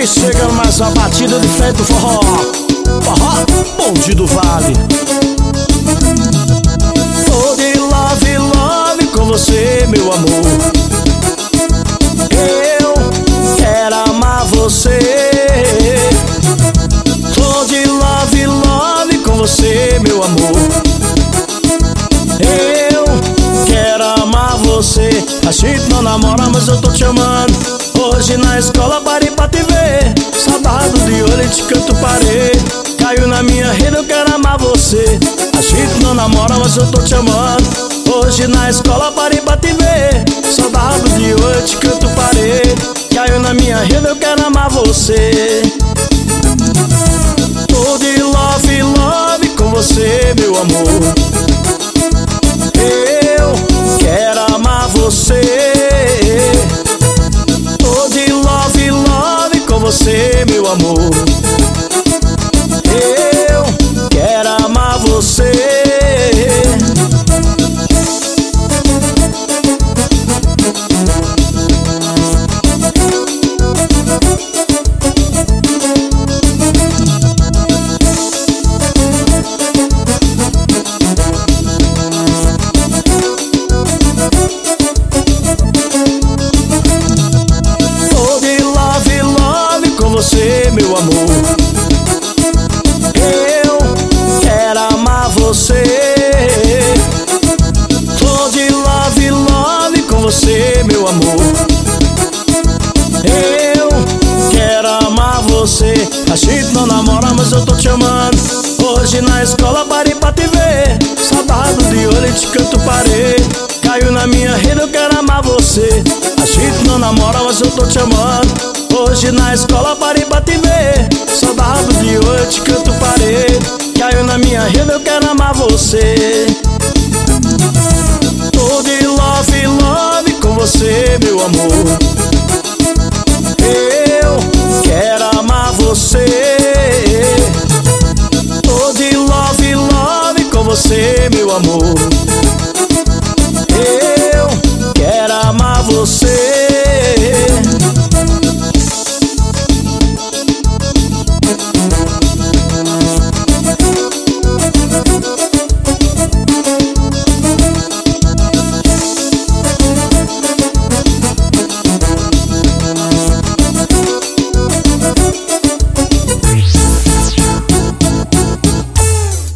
E chega mais uma batida de frente do forró. Forró, Bonde do Vale. Tô de love, love com você, meu amor. Eu quero amar você. Tô de love, love com você, meu amor. Eu quero amar você. A gente não namora, mas eu tô te amando. Hoje na escola parei pra te ver. Saudade de olho, te canto parede. Caiu na minha rede, eu quero amar você. A gente não namora, mas eu tô te amando. Hoje na escola parei pra te ver. Saudade de olho, te canto parede. Caiu na minha rede, eu quero amar você. Tô de love, love com você, meu amor. Eu quero amar você. Tô de love, love com você, meu amor. Eu quero amar você. Você, meu amor, eu quero amar você. Tô de love, love com você, meu amor. Eu quero amar você. A gente não namora, mas eu tô te amando. Hoje na escola parei pra te ver. Saudade de olho, te canto parede. Caiu na minha rede, eu quero amar você. A gente não namora, mas eu tô te amando. Hoje na escola parei pra te ver. Saudade de olho, te canto parede. Caiu na minha rede, eu quero amar você. Tô de love, love com você, meu amor. Eu quero amar você. Tô de love, love com você, meu amor.